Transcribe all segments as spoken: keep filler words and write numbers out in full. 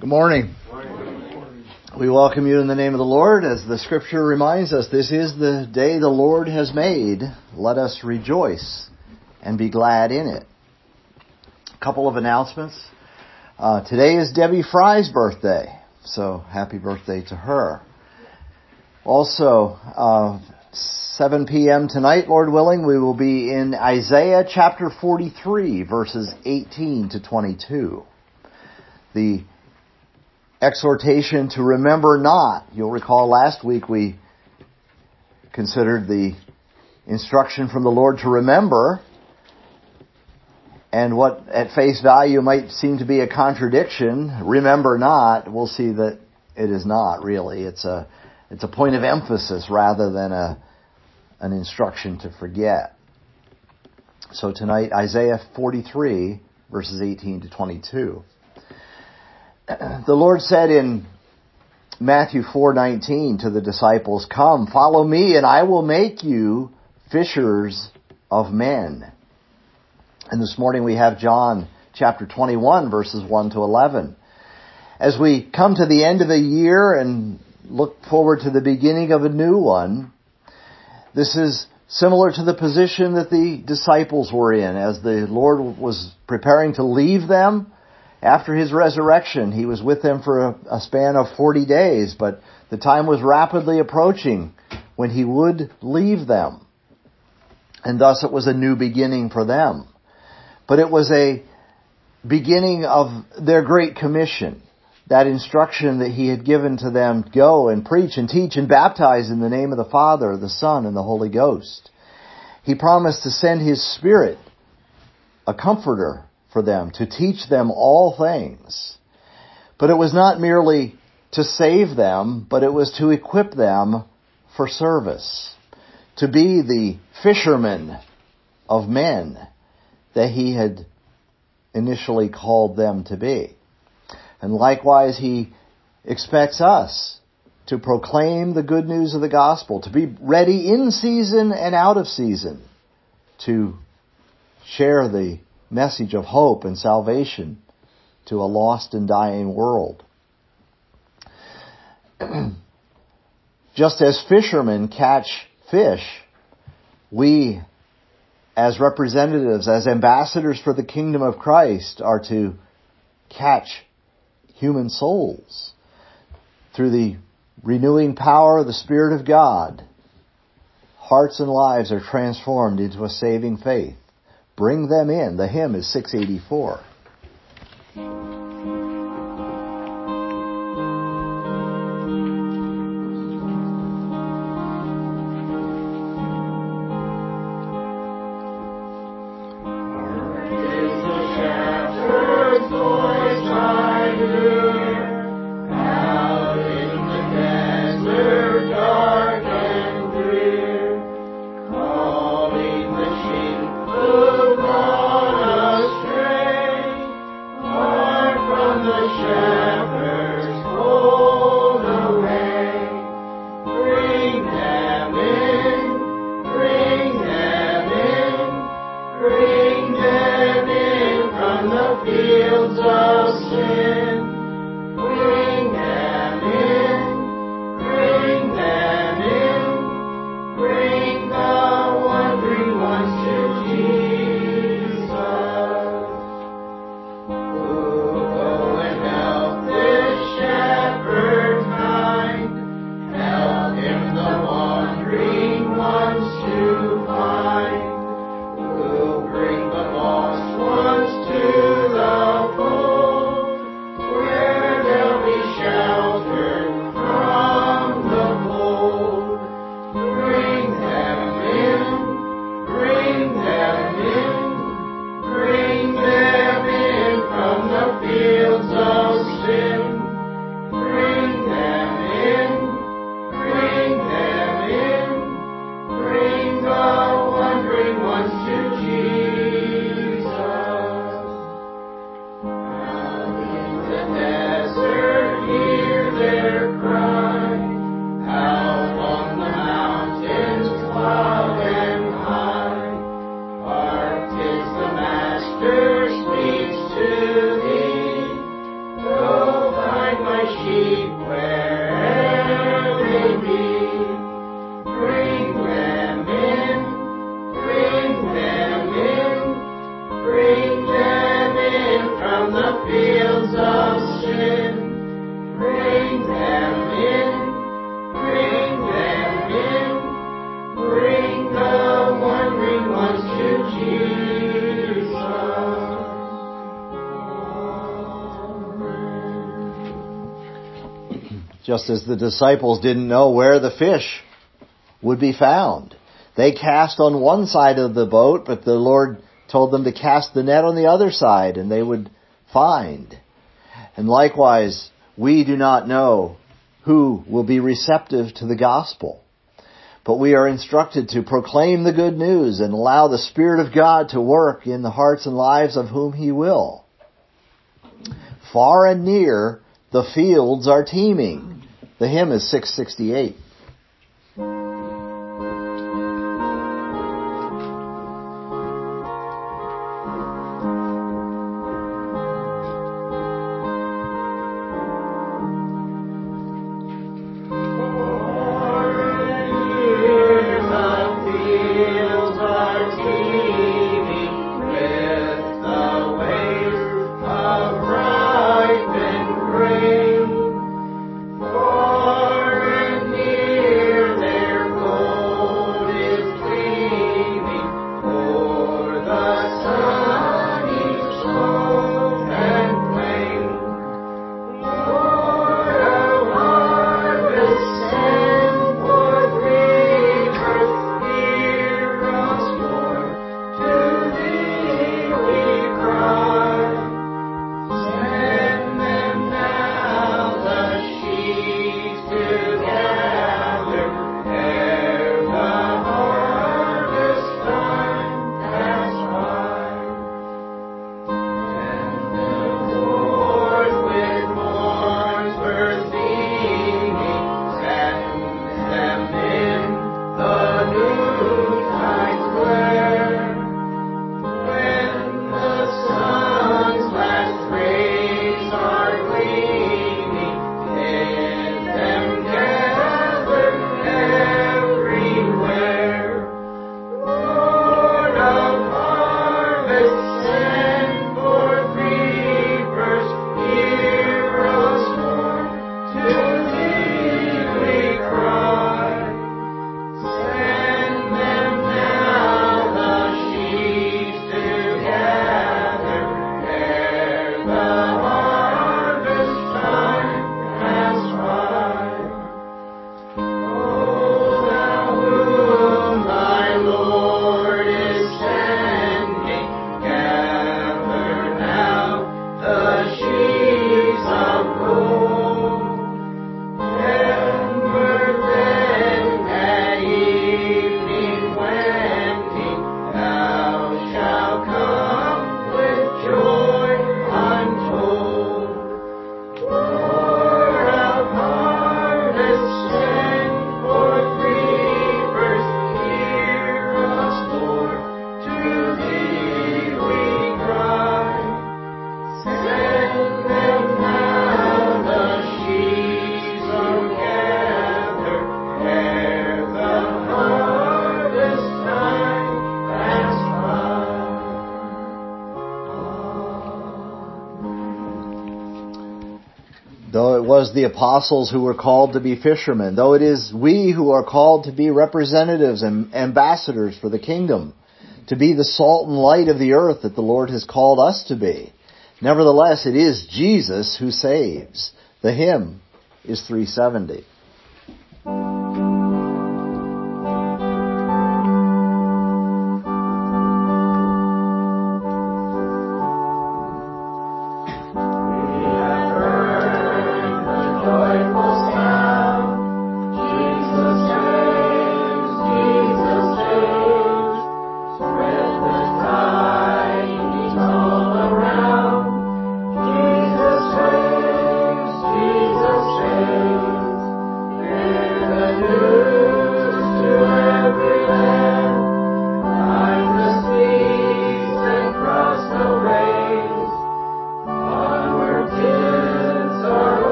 Good morning. morning. We welcome you in the name of the Lord. As the scripture reminds us, this is the day the Lord has made. Let us rejoice and be glad in it. A couple of announcements. Uh, today is Debbie Fry's birthday, so happy birthday to her. Also, uh, seven p.m. tonight, Lord willing, we will be in Isaiah chapter forty-three, verses eighteen to twenty-two. The exhortation to remember not. You'll recall last week we considered the instruction from the Lord to remember, and what at face value might seem to be a contradiction, remember not, we'll see that it is not really. It's a it's a point of emphasis rather than a an instruction to forget. So tonight, Isaiah forty-three, verses eighteen to twenty-two. The Lord said in Matthew four nineteen to the disciples, "Come, follow me, and I will make you fishers of men." And this morning we have John chapter twenty-one, verses one to eleven. As we come to the end of a year and look forward to the beginning of a new one, this is similar to the position that the disciples were in as the Lord was preparing to leave them. After His resurrection, He was with them for a, a span of forty days, but the time was rapidly approaching when He would leave them. And thus it was a new beginning for them. But it was a beginning of their great commission, that instruction that He had given to them, go and preach and teach and baptize in the name of the Father, the Son, and the Holy Ghost. He promised to send His Spirit, a comforter, for them, to teach them all things. But it was not merely to save them, but it was to equip them for service, to be the fishermen of men that He had initially called them to be. And likewise, He expects us to proclaim the good news of the gospel, to be ready in season and out of season, to share the message of hope and salvation to a lost and dying world. Just as fishermen catch fish, we, as representatives, as ambassadors for the kingdom of Christ, are to catch human souls through the renewing power of the Spirit of God. Hearts and lives are transformed into a saving faith. Bring them in. The hymn is six eighty-four. To the fold. Just as the disciples didn't know where the fish would be found. They cast on one side of the boat, but the Lord told them to cast the net on the other side, and they would find. And likewise, we do not know who will be receptive to the gospel. But we are instructed to proclaim the good news and allow the Spirit of God to work in the hearts and lives of whom He will. Far and near, the fields are teeming. The hymn is six sixty-eight. Though it was the apostles who were called to be fishermen, though it is we who are called to be representatives and ambassadors for the kingdom, to be the salt and light of the earth that the Lord has called us to be. Nevertheless, it is Jesus who saves. The hymn is three seventy.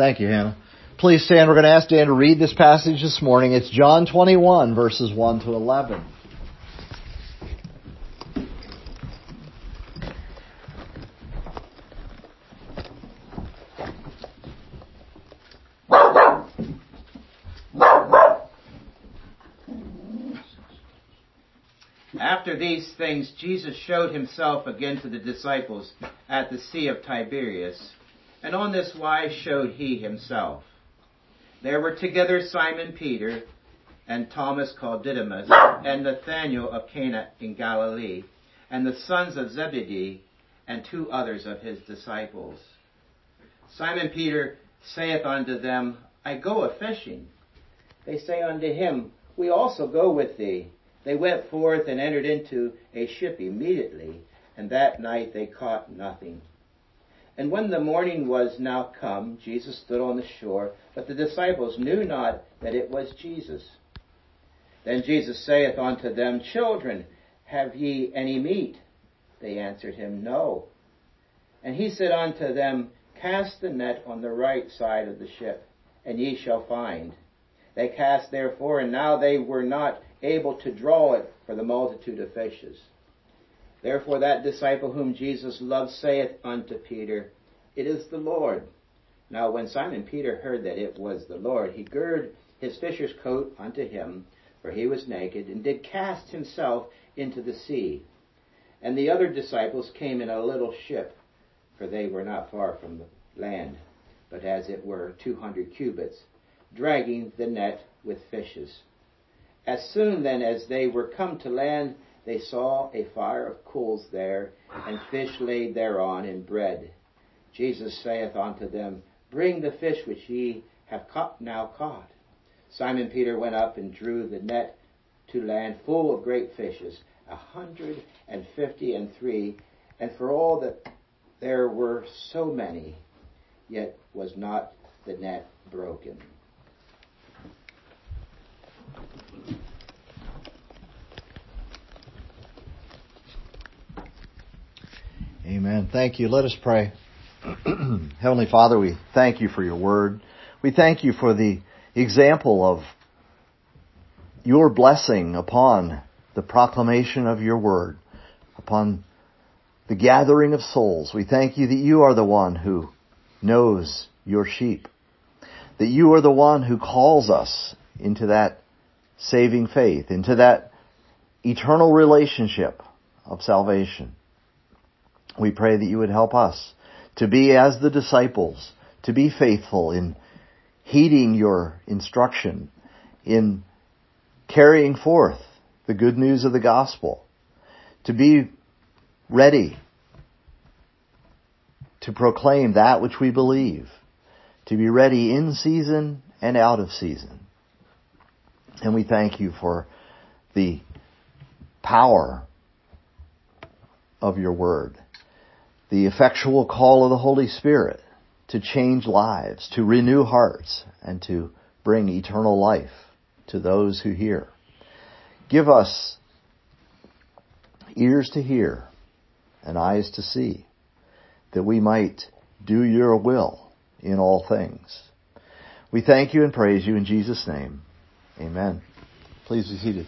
Thank you, Hannah. Please stand. We're going to ask Dan to read this passage this morning. It's John twenty-one, verses one to eleven. After these things, Jesus showed himself again to the disciples at the Sea of Tiberias, and on this wise showed he himself. There were together Simon Peter, and Thomas called Didymus, and Nathanael of Cana in Galilee, and the sons of Zebedee, and two others of his disciples. Simon Peter saith unto them, I go a-fishing. They say unto him, We also go with thee. They went forth and entered into a ship immediately, and that night they caught nothing. And when the morning was now come, Jesus stood on the shore, but the disciples knew not that it was Jesus. Then Jesus saith unto them, Children, have ye any meat? They answered him, No. And he said unto them, Cast the net on the right side of the ship, and ye shall find. They cast therefore, and now they were not able to draw it for the multitude of fishes. Therefore that disciple whom Jesus loved saith unto Peter, It is the Lord. Now when Simon Peter heard that it was the Lord, he girded his fisher's coat unto him, for he was naked, and did cast himself into the sea. And the other disciples came in a little ship, for they were not far from the land, but as it were two hundred cubits, dragging the net with fishes. As soon then as they were come to land, they saw a fire of coals there, and fish laid thereon, and bread. Jesus saith unto them, Bring the fish which ye have caught, now caught. Simon Peter went up and drew the net to land full of great fishes, a hundred and fifty and three, and for all that there were so many, yet was not the net broken. Amen. Thank you. Let us pray. Heavenly Father, we thank you for your word. We thank you for the example of your blessing upon the proclamation of your word, upon the gathering of souls. We thank you that you are the one who knows your sheep, that you are the one who calls us into that saving faith, into that eternal relationship of salvation. We pray that you would help us to be as the disciples, to be faithful in heeding your instruction, in carrying forth the good news of the gospel, to be ready to proclaim that which we believe, to be ready in season and out of season. And we thank you for the power of your word, the effectual call of the Holy Spirit to change lives, to renew hearts, and to bring eternal life to those who hear. Give us ears to hear and eyes to see, that we might do your will in all things. We thank you and praise you in Jesus' name. Amen. Please be seated.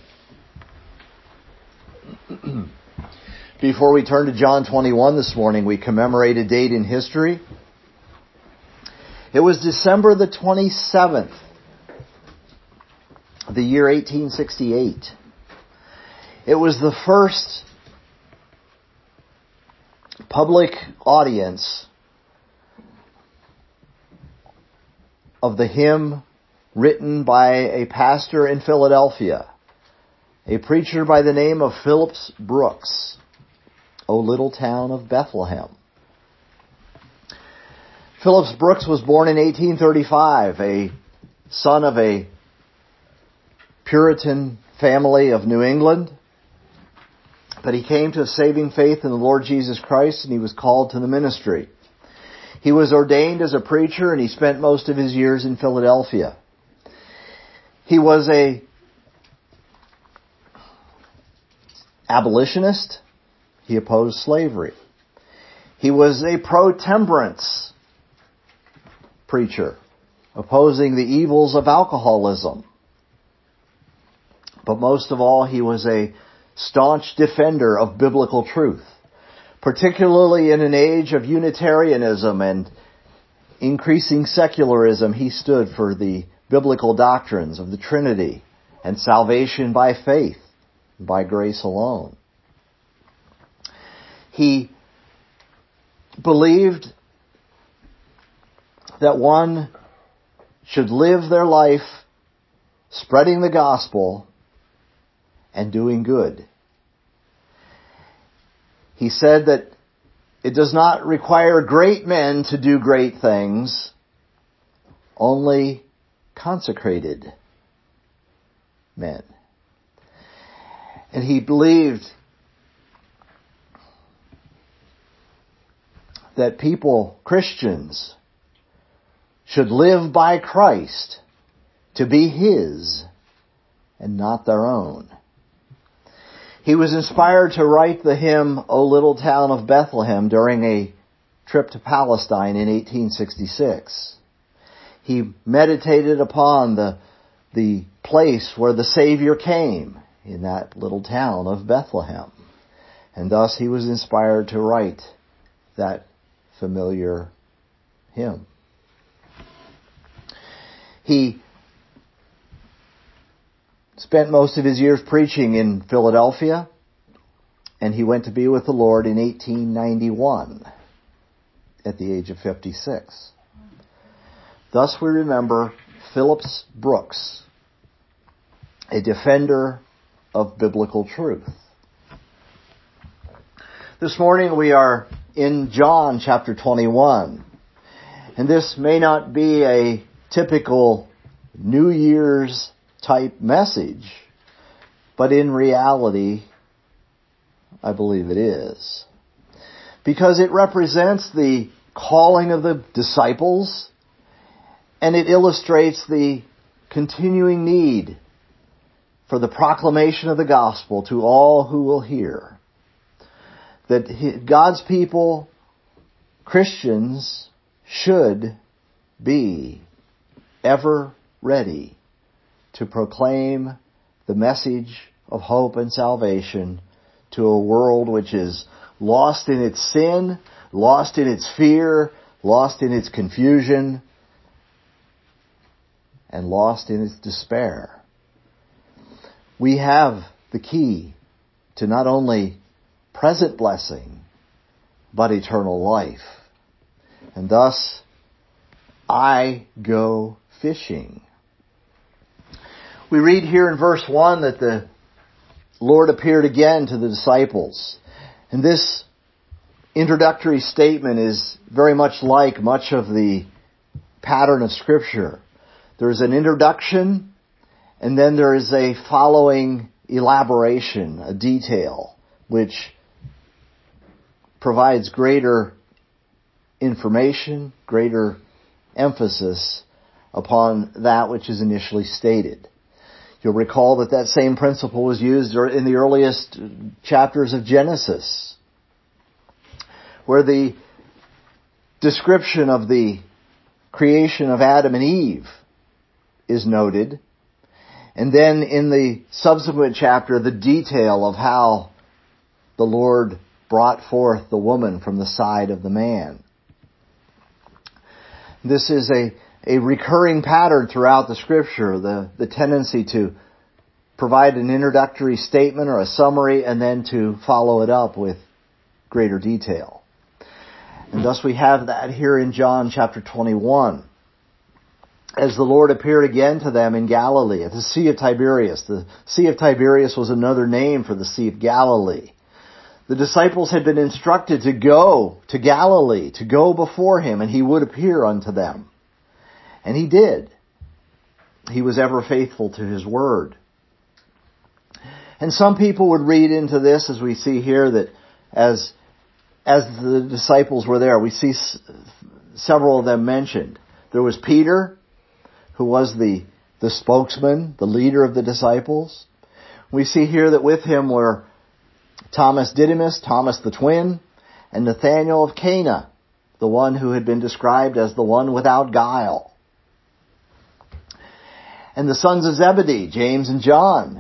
Before we turn to John twenty-one this morning, we commemorate a date in history. It was December the twenty-seventh, the year eighteen sixty-eight. It was the first public audience of the hymn written by a pastor in Philadelphia, a preacher by the name of Phillips Brooks. O little town of Bethlehem. Phillips Brooks was born in eighteen thirty-five, a son of a Puritan family of New England. But he came to a saving faith in the Lord Jesus Christ, and he was called to the ministry. He was ordained as a preacher, and he spent most of his years in Philadelphia. He was a abolitionist. He opposed slavery. He was a pro-temperance preacher. opposing the evils of alcoholism. But most of all, he was a staunch defender of biblical truth, particularly in an age of Unitarianism and increasing secularism. He stood for the biblical doctrines of the Trinity and salvation by faith, by grace alone. He believed that one should live their life spreading the gospel and doing good. He said that it does not require great men to do great things, only consecrated men. And he believed that people, Christians, should live by Christ to be His and not their own. He was inspired to write the hymn, O Little Town of Bethlehem, during a trip to Palestine in eighteen sixty-six. He meditated upon the, the place where the Savior came, in that little town of Bethlehem. And thus he was inspired to write that familiar hymn. He spent most of his years preaching in Philadelphia, and he went to be with the Lord in eighteen ninety-one at the age of fifty-six. Thus we remember Phillips Brooks, a defender of biblical truth. This morning we are in John chapter twenty-one, and this may not be a typical New Year's type message, but in reality, I believe it is. Because it represents the calling of the disciples, and it illustrates the continuing need for the proclamation of the gospel to all who will hear. That God's people, Christians, should be ever ready to proclaim the message of hope and salvation to a world which is lost in its sin, lost in its fear, lost in its confusion, and lost in its despair. We have the key to not only present blessing, but eternal life. And thus, I go fishing. We read here in verse one that the Lord appeared again to the disciples. And this introductory statement is very much like much of the pattern of Scripture. There's an introduction, and then there is a following elaboration, a detail, which provides greater information, greater emphasis upon that which is initially stated. You'll recall that that same principle was used in the earliest chapters of Genesis, where the description of the creation of Adam and Eve is noted, and then in the subsequent chapter, the detail of how the Lord brought forth the woman from the side of the man. This is a A recurring pattern throughout the Scripture, the, the tendency to provide an introductory statement or a summary and then to follow it up with greater detail. And thus we have that here in John chapter twenty-one. As the Lord appeared again to them in Galilee, at the Sea of Tiberias. The Sea of Tiberias was another name for the Sea of Galilee. The disciples had been instructed to go to Galilee, to go before Him, and He would appear unto them. And He did. He was ever faithful to His word. And some people would read into this, as we see here, that as as the disciples were there, we see s- several of them mentioned. There was Peter, who was the, the spokesman, the leader of the disciples. We see here that with him were Thomas Didymus, Thomas the twin, and Nathanael of Cana, the one who had been described as the one without guile. And the sons of Zebedee, James and John.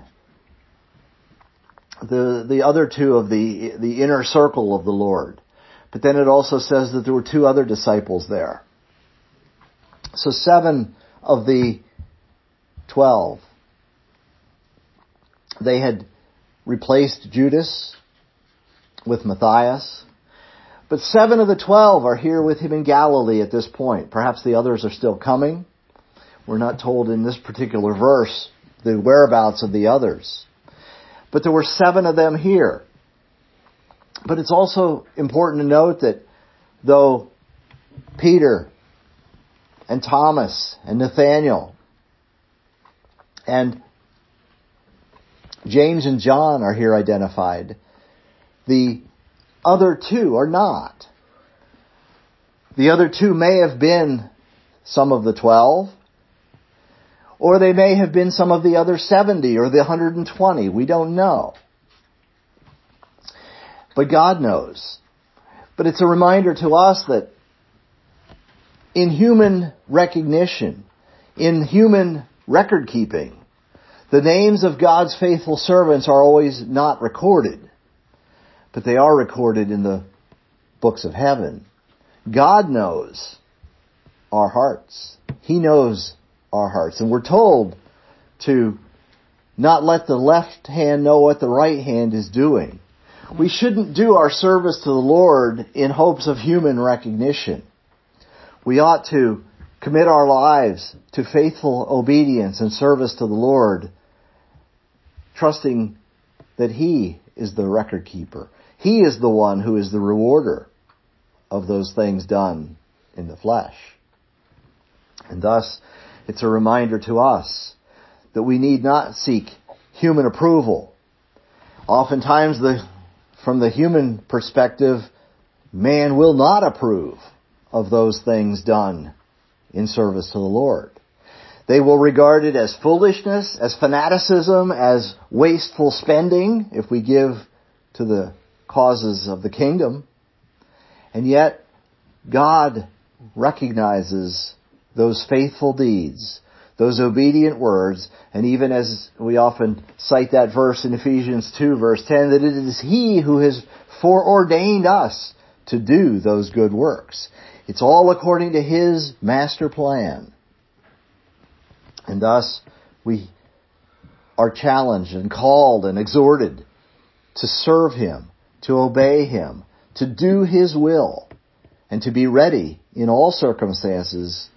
The, the other two of the, the inner circle of the Lord. But then it also says that there were two other disciples there. So seven of the twelve. They had replaced Judas with Matthias. But seven of the twelve are here with him in Galilee at this point. Perhaps the others are still coming. We're not told in this particular verse the whereabouts of the others. But there were seven of them here. But it's also important to note that though Peter and Thomas and Nathaniel and James and John are here identified, the other two are not. The other two may have been some of the twelve, or they may have been some of the other seventy or the one hundred twenty. We don't know. But God knows. But it's a reminder to us that in human recognition, in human record keeping, the names of God's faithful servants are always not recorded, but they are recorded in the books of heaven. God knows our hearts. He knows our hearts. And we're told to not let the left hand know what the right hand is doing. We shouldn't do our service to the Lord in hopes of human recognition. We ought to commit our lives to faithful obedience and service to the Lord, trusting that He is the record keeper. He is the one who is the rewarder of those things done in the flesh. And thus, it's a reminder to us that we need not seek human approval. Oftentimes, the, from the human perspective, man will not approve of those things done in service to the Lord. They will regard it as foolishness, as fanaticism, as wasteful spending if we give to the causes of the kingdom. And yet, God recognizes those faithful deeds, those obedient words, and even as we often cite that verse in Ephesians two, verse ten, that it is He who has foreordained us to do those good works. It's all according to His master plan. And thus, we are challenged and called and exhorted to serve Him, to obey Him, to do His will, and to be ready in all circumstances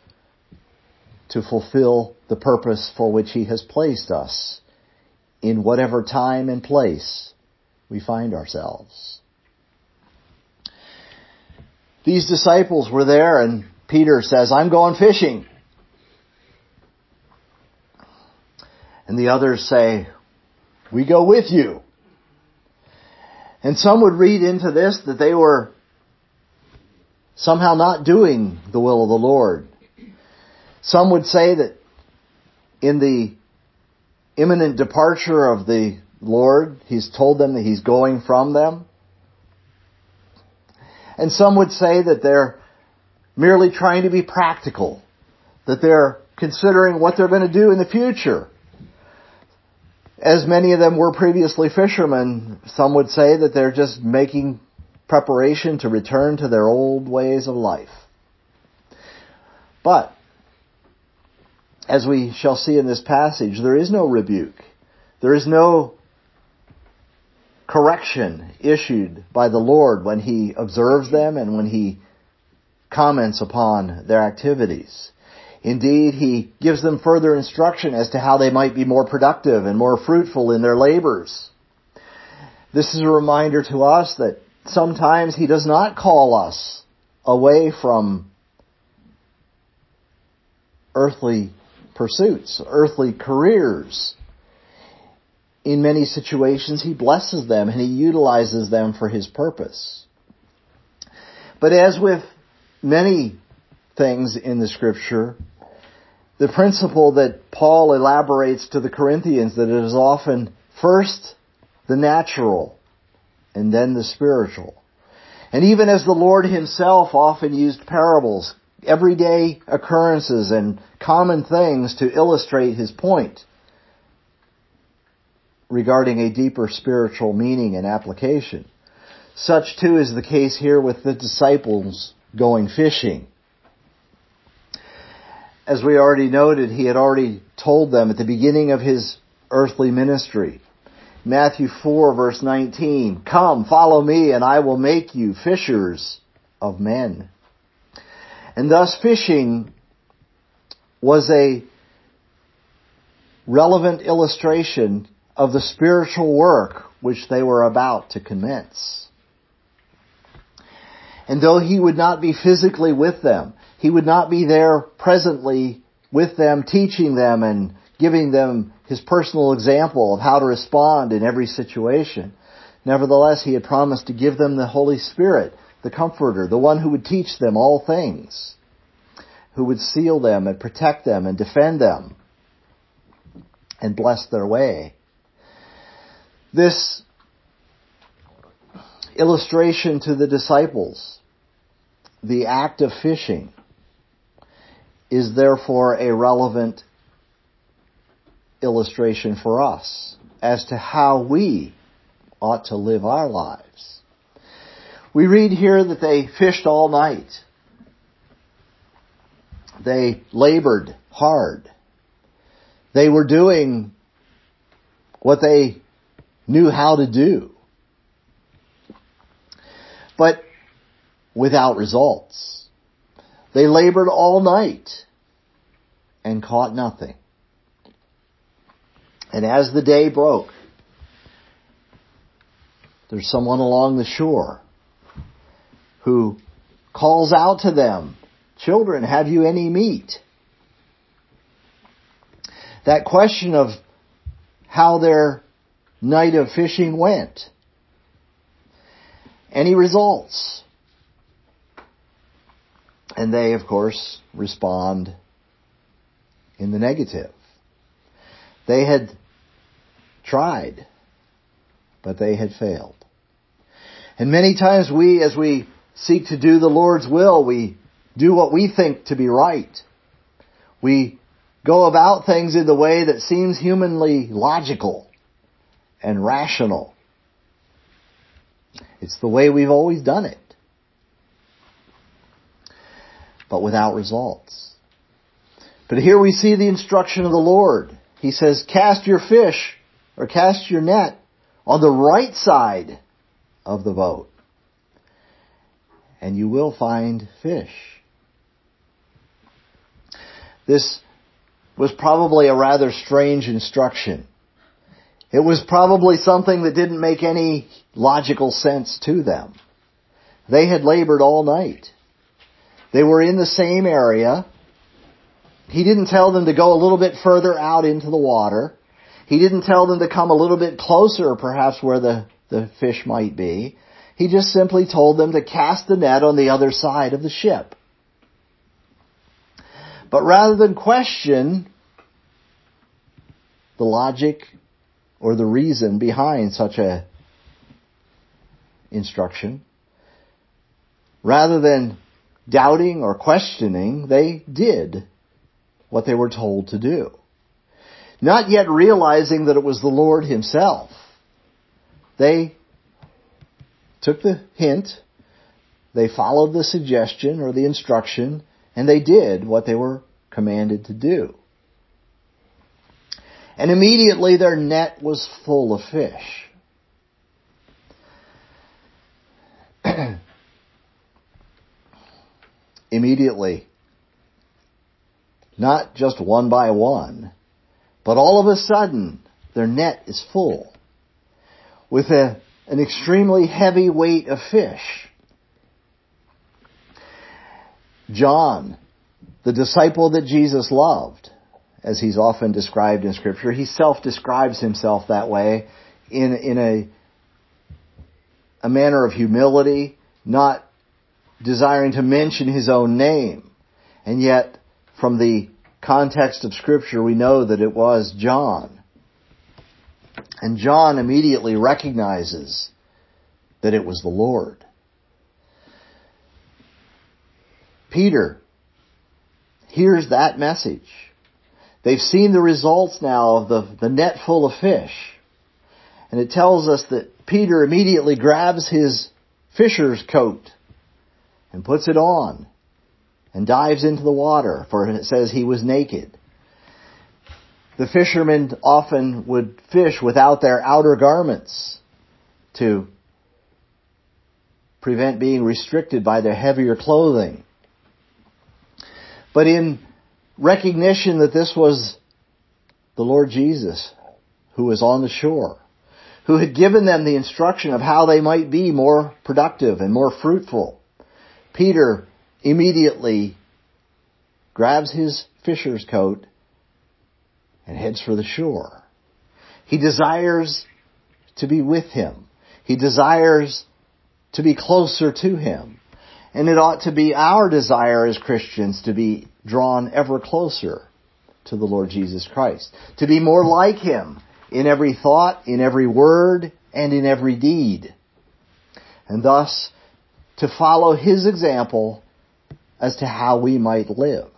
to fulfill the purpose for which He has placed us in whatever time and place we find ourselves. These disciples were there, and Peter says, "I'm going fishing." And the others say, "We go with you." And some would read into this that they were somehow not doing the will of the Lord. Some would say that in the imminent departure of the Lord, He's told them that He's going from them. And some would say that they're merely trying to be practical, that they're considering what they're going to do in the future. As many of them were previously fishermen, some would say that they're just making preparation to return to their old ways of life. But, as we shall see in this passage, there is no rebuke. There is no correction issued by the Lord when He observes them and when He comments upon their activities. Indeed, He gives them further instruction as to how they might be more productive and more fruitful in their labors. This is a reminder to us that sometimes He does not call us away from earthly pursuits, earthly careers. In many situations, He blesses them and He utilizes them for His purpose. But as with many things in the Scripture, the principle that Paul elaborates to the Corinthians, that it is often first the natural and then the spiritual. And even as the Lord Himself often used parables everyday occurrences and common things to illustrate his point regarding a deeper spiritual meaning and application. Such too is the case here with the disciples going fishing. As we already noted, he had already told them at the beginning of his earthly ministry. Matthew four verse nineteen, "Come, follow me, and I will make you fishers of men." And thus fishing was a relevant illustration of the spiritual work which they were about to commence. And though he would not be physically with them, he would not be there presently with them, teaching them and giving them his personal example of how to respond in every situation. Nevertheless, he had promised to give them the Holy Spirit, the Comforter, the one who would teach them all things, who would seal them and protect them and defend them and bless their way. This illustration to the disciples, the act of fishing, is therefore a relevant illustration for us as to how we ought to live our lives. We read here that they fished all night. They labored hard. They were doing what they knew how to do, but without results. They labored all night and caught nothing. And as the day broke, there's someone along the shore who calls out to them, "Children, have you any meat?" That question of how their night of fishing went. Any results? And they, of course, respond in the negative. They had tried, but they had failed. And many times we, as we seek to do the Lord's will, we do what we think to be right. We go about things in the way that seems humanly logical and rational. It's the way we've always done it, but without results. But here we see the instruction of the Lord. He says, cast your fish or cast your net on the right side of the boat, and you will find fish. This was probably a rather strange instruction. It was probably something that didn't make any logical sense to them. They had labored all night. They were in the same area. He didn't tell them to go a little bit further out into the water. He didn't tell them to come a little bit closer, perhaps where the, the fish might be. He just simply told them to cast the net on the other side of the ship. But rather than question the logic or the reason behind such a instruction, rather than doubting or questioning, they did what they were told to do. Not yet realizing that it was the Lord Himself. They took the hint, they followed the suggestion or the instruction, and they did what they were commanded to do. And immediately their net was full of fish. Immediately. Not just one by one, but all of a sudden their net is full with a, an extremely heavy weight of fish. John, the disciple that Jesus loved, as he's often described in Scripture, he self-describes himself that way in, in a, a manner of humility, not desiring to mention his own name. And yet, from the context of Scripture, we know that it was John. And John immediately recognizes that it was the Lord. Peter, hears that message. They've seen the results now of the, the net full of fish. And it tells us that Peter immediately grabs his fisher's coat and puts it on and dives into the water, for it says he was naked. The fishermen often would fish without their outer garments to prevent being restricted by their heavier clothing. But in recognition that this was the Lord Jesus who was on the shore, who had given them the instruction of how they might be more productive and more fruitful, Peter immediately grabs his fisher's coat and heads for the shore. He desires to be with him. He desires to be closer to him. And it ought to be our desire as Christians to be drawn ever closer to the Lord Jesus Christ, to be more like him in every thought, in every word, and in every deed. And thus, to follow his example as to how we might live.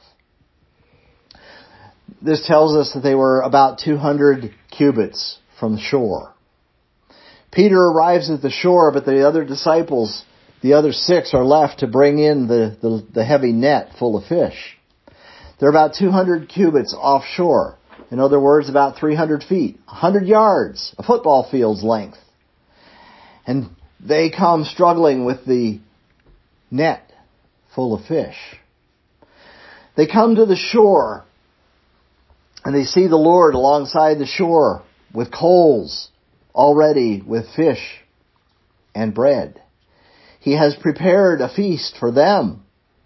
This tells us that they were about two hundred cubits from the shore. Peter arrives at the shore, but the other disciples, the other six, are left to bring in the, the, the heavy net full of fish. They're about two hundred cubits offshore. In other words, about three hundred feet, one hundred yards, a football field's length. And they come struggling with the net full of fish. They come to the shore, and they see the Lord alongside the shore with coals, already with fish and bread. He has prepared a feast for them.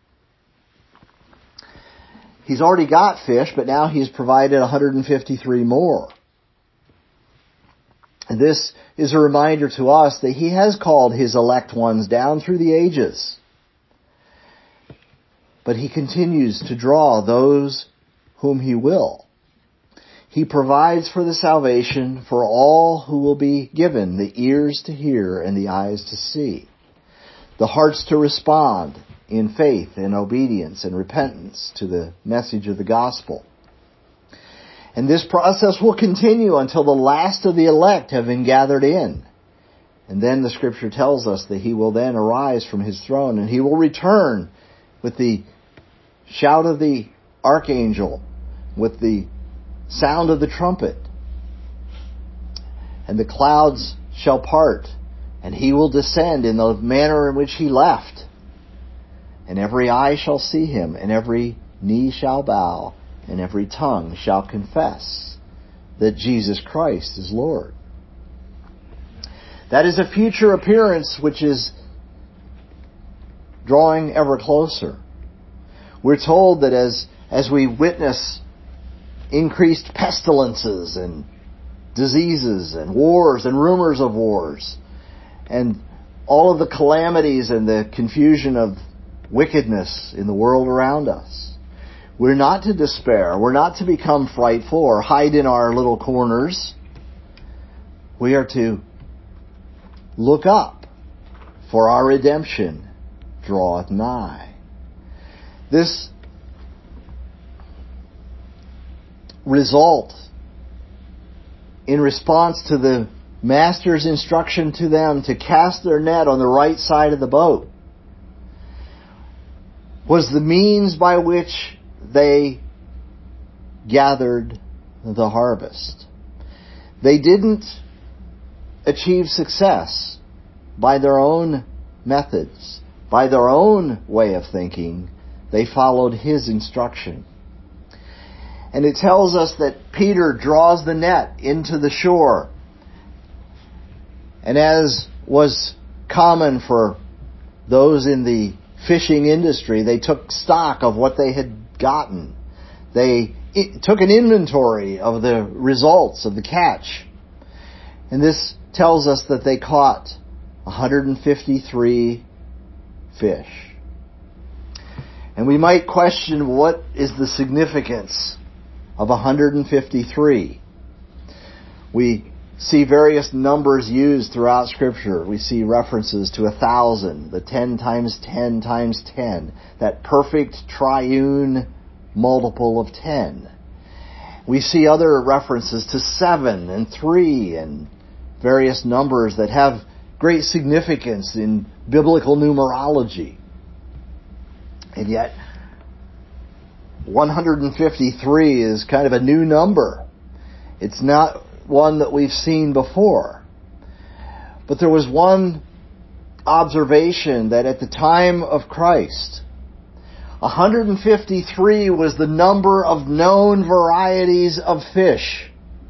He's already got fish, but now he's provided one hundred fifty-three more. And this is a reminder to us that he has called his elect ones down through the ages. But he continues to draw those whom he will. He provides for the salvation for all who will be given the ears to hear and the eyes to see, the hearts to respond in faith and obedience and repentance to the message of the gospel. And this process will continue until the last of the elect have been gathered in. And then the scripture tells us that he will then arise from his throne and he will return with the shout of the archangel, with the sound of the trumpet. And the clouds shall part, and he will descend in the manner in which he left. And every eye shall see him, and every knee shall bow, and every tongue shall confess that Jesus Christ is Lord. That is a future appearance which is drawing ever closer. We're told that as, as we witness increased pestilences and diseases and wars and rumors of wars and all of the calamities and the confusion of wickedness in the world around us, we're not to despair. We're not to become frightful or hide in our little corners. We are to look up, for our redemption draweth nigh. This result in response to the master's instruction to them to cast their net on the right side of the boat was the means by which they gathered the harvest. They didn't achieve success by their own methods, by their own way of thinking. They followed his instruction. And it tells us that Peter draws the net into the shore. And as was common for those in the fishing industry, they took stock of what they had gotten. They took an inventory of the results of the catch. And this tells us that they caught one hundred fifty-three fish. And we might question, what is the significance of one hundred fifty-three? We see various numbers used throughout Scripture. We see references to a thousand, the ten times ten times ten, that perfect triune multiple of ten. We see other references to seven and three and various numbers that have great significance in biblical numerology. And yet, one hundred fifty-three is kind of a new number. It's not one that we've seen before. But there was one observation that at the time of Christ, one hundred fifty-three was the number of known varieties of fish.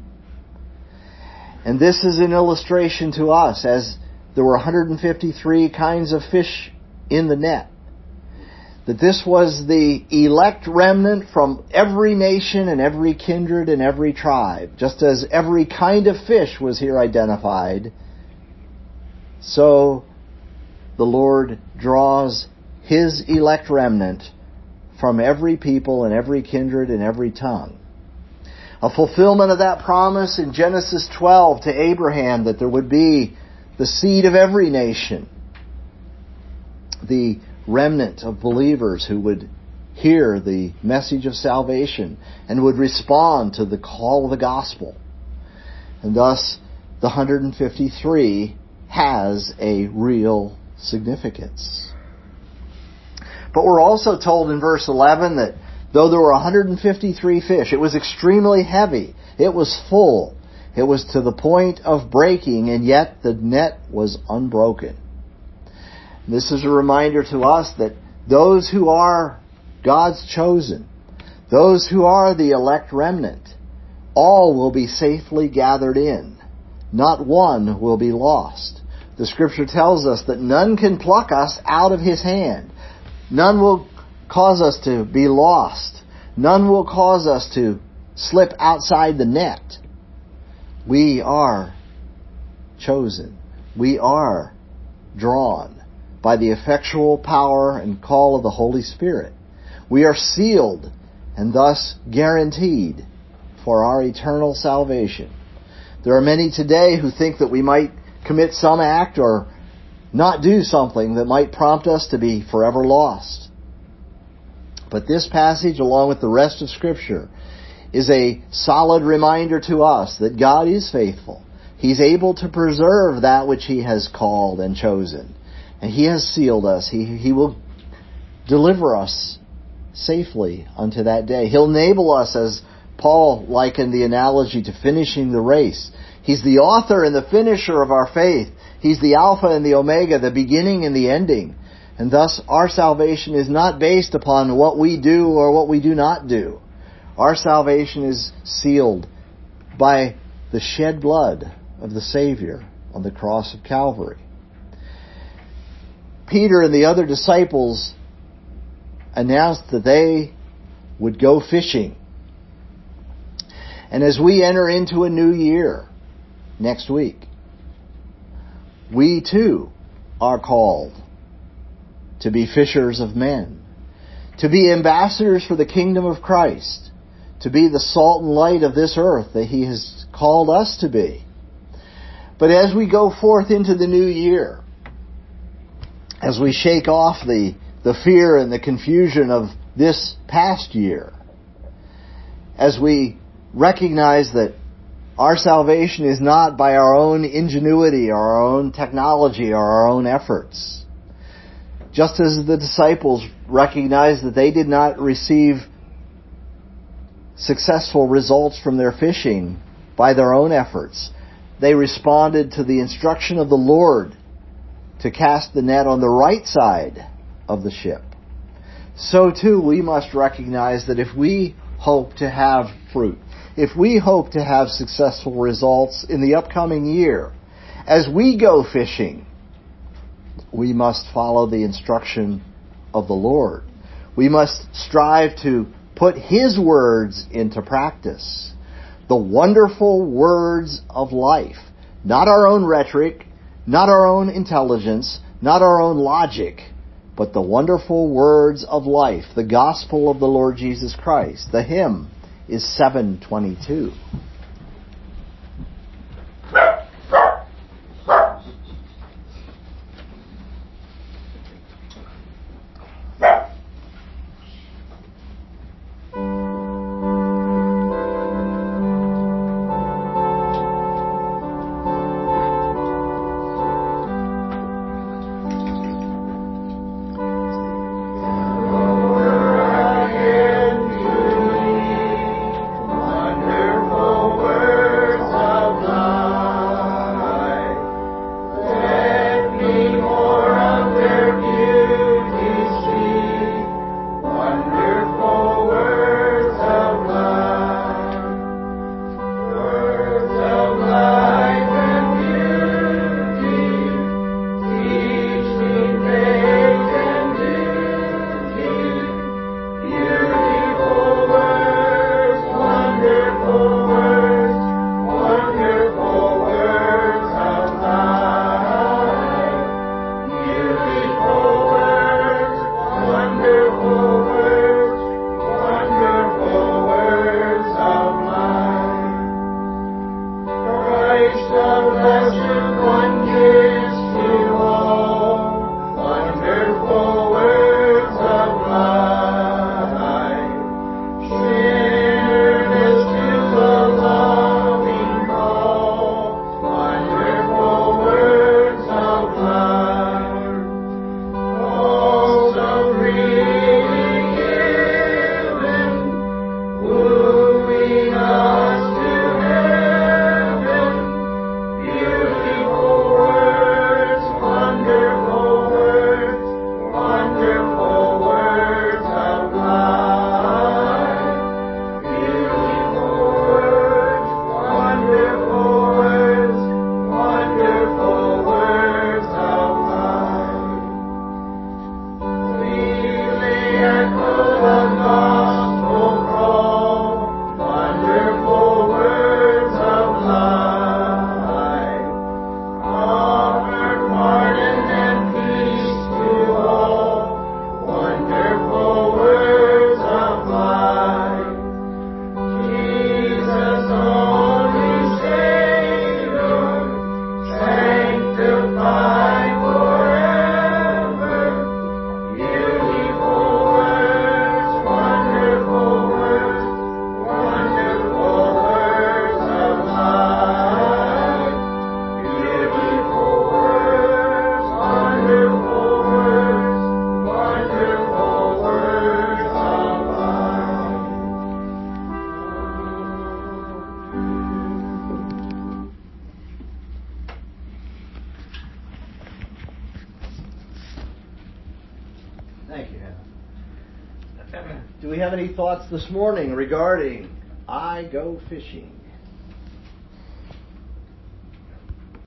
And this is an illustration to us, as there were one hundred fifty-three kinds of fish in the net, that this was the elect remnant from every nation and every kindred and every tribe. Just as every kind of fish was here identified, so the Lord draws His elect remnant from every people and every kindred and every tongue. A fulfillment of that promise in Genesis twelve to Abraham, that there would be the seed of every nation, the remnant of believers who would hear the message of salvation and would respond to the call of the gospel. And thus, the one hundred fifty-three has a real significance. But we're also told in verse eleven that though there were one hundred fifty-three fish, it was extremely heavy, it was full, it was to the point of breaking, and yet the net was unbroken. This is a reminder to us that those who are God's chosen, those who are the elect remnant, all will be safely gathered in. Not one will be lost. The Scripture tells us that none can pluck us out of His hand. None will cause us to be lost. None will cause us to slip outside the net. We are chosen. We are drawn by the effectual power and call of the Holy Spirit. We are sealed and thus guaranteed for our eternal salvation. There are many today who think that we might commit some act or not do something that might prompt us to be forever lost. But this passage, along with the rest of Scripture, is a solid reminder to us that God is faithful. He's able to preserve that which He has called and chosen. And He has sealed us. He, he will deliver us safely unto that day. He'll enable us, as Paul likened the analogy to finishing the race. He's the author and the finisher of our faith. He's the Alpha and the Omega, the beginning and the ending. And thus our salvation is not based upon what we do or what we do not do. Our salvation is sealed by the shed blood of the Savior on the cross of Calvary. Peter and the other disciples announced that they would go fishing. And as we enter into a new year next week, we too are called to be fishers of men, to be ambassadors for the kingdom of Christ, to be the salt and light of this earth that He has called us to be. But as we go forth into the new year, as we shake off the, the fear and the confusion of this past year, as we recognize that our salvation is not by our own ingenuity or our own technology or our own efforts. Just as the disciples recognized that they did not receive successful results from their fishing by their own efforts, they responded to the instruction of the Lord to cast the net on the right side of the ship. So too we must recognize that if we hope to have fruit, if we hope to have successful results in the upcoming year, as we go fishing, we must follow the instruction of the Lord. We must strive to put His words into practice. The wonderful words of life. Not our own rhetoric, not our own intelligence, not our own logic, but the wonderful words of life, the gospel of the Lord Jesus Christ. The hymn is seven twenty-two. Thank you, Hannah. Do we have any thoughts this morning regarding I go fishing?